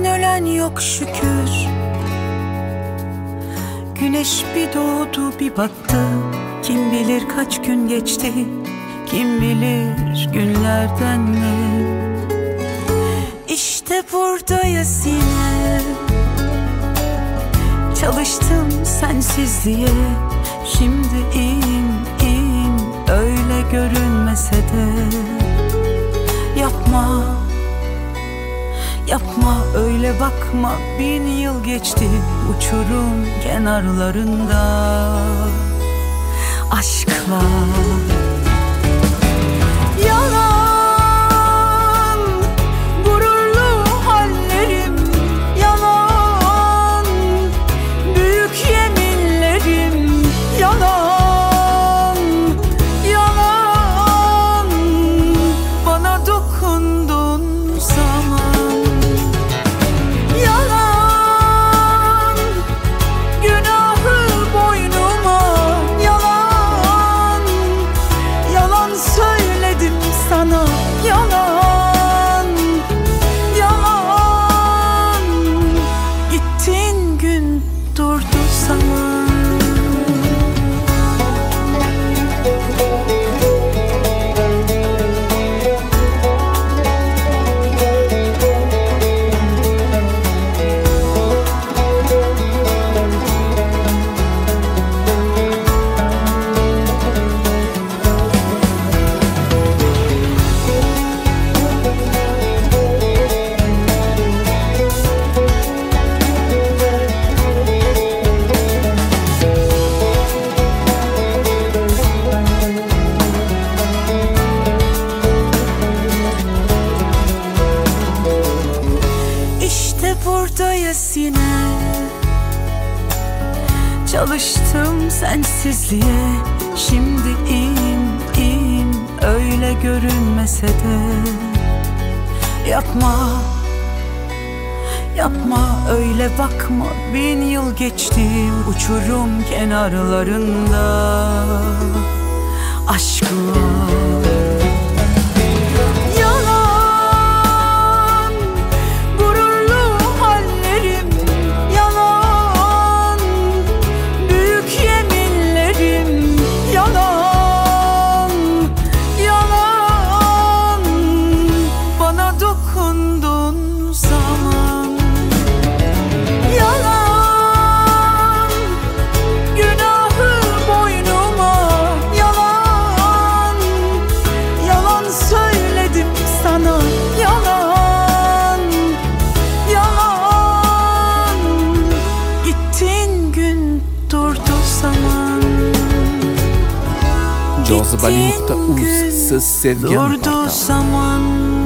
Aman ölen yok şükür. Güneş bir doğdu bir battı. Kim bilir kaç gün geçti, kim bilir günlerden ne. İşte buradayız yine. Çalıştım sensizliğe. Şimdi iyiyim, iyiyim, öyle görünmese de. Yapma, yapma öyle bakma. 1000 yıl geçti uçurum kenarlarında aşkla. Yalan gururlu hallerim, yalan büyük yeminlerim, yalan, yalan bana dokunduğun zaman. Yalan günahı boynuma, yalan, yalan söyledim sana, yalan, yalan gittiğin gün durdu zaman. Buradayız yine. Çalıştım sensizliğe. Şimdi iyiyim, iyiyim, öyle görünmese de. Yapma, yapma öyle bakma. 1000 yıl geçti uçurum kenarlarında aşkla. Dokunduğun zaman. Yalan günahı boynuma, yalan, yalan söyledim sana, yalan, yalan gittiğin gün durdu zaman. Cazibeli.uz siz sevgan durdu zaman.